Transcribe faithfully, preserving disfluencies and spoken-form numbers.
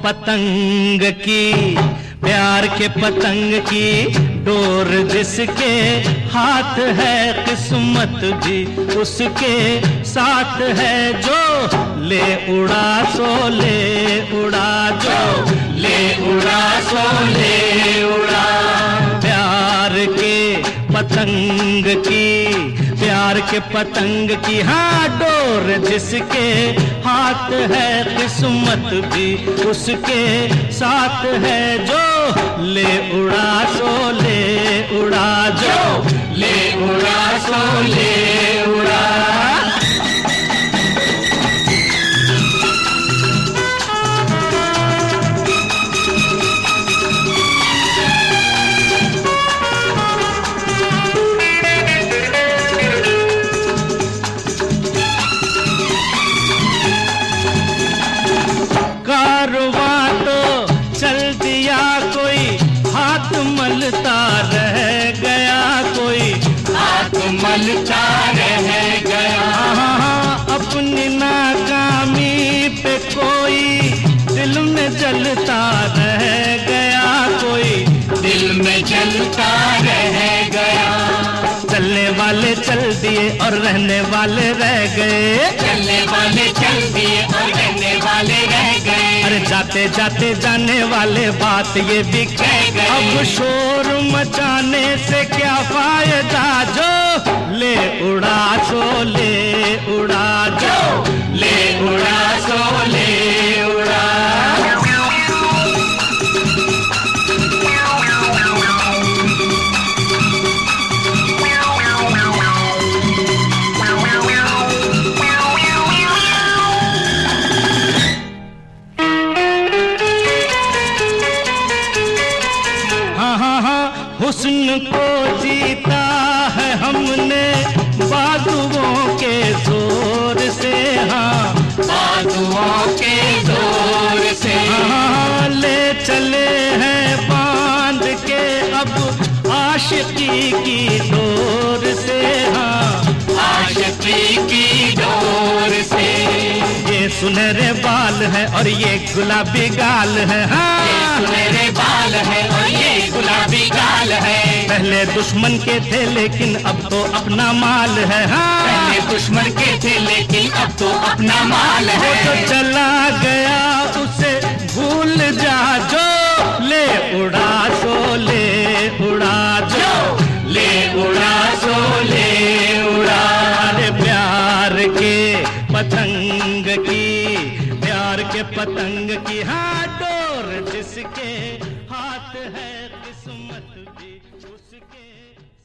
पतंग की, प्यार के पतंग की डोर जिसके हाथ है, किस्मत भी उसके साथ है। जो ले उड़ा सो ले उड़ा, जो ले उड़ा सो ले उड़ा। प्यार के पतंग की, प्यार के पतंग की हाँ डोर जिसके हाथ है, किस्मत भी उसके साथ है। जो ले उड़ा सो ले उड़ा, जो ले उड़ा सो ले उड़ा। कारवां तो चल दिया कोई, हाथ मलता रह गया कोई, हाथ मलता रह गया। अपनी नाकामी पे कोई दिल में जलता रह गया कोई, दिल में जलता रह गया। चलने वाले चल दिए और रहने वाले रह गए, चलने वाले चल दिए और रहने वाले रह गए। अरे जाते जाते जाने वाले बात ये भी कह गए। अब शोर मचाने से क्या फायदा, जो ले उड़ा सो ले उड़ा, जो ले उड़ा सो ले उड़ा। हुस्न को जीता है हमने बाजुओं के जोर से, हाँ बाजुओं के जोर से। हाँ ले चले हैं बांध के अब आशिकी की डोर से, हाँ आशिकी की डोर से। ये सुनहरे बाल है और ये गुलाबी गाल है, हाँ ये सुनहरे बाल है और ये गुलाबी गाल है। पहले दुश्मन के थे लेकिन अब तो अपना माल है, हाँ पहले दुश्मन के थे लेकिन अब तो अपना माल है। वो तो चला गया उसे भूल जा, जो ले उड़ा सो ले उड़ा, जो ले उड़ा सो ले उड़ा। अरे प्यार के पतंग की, प्यार के पतंग की हाँ डोर जिसके हाथ है, किस्मत भी उसके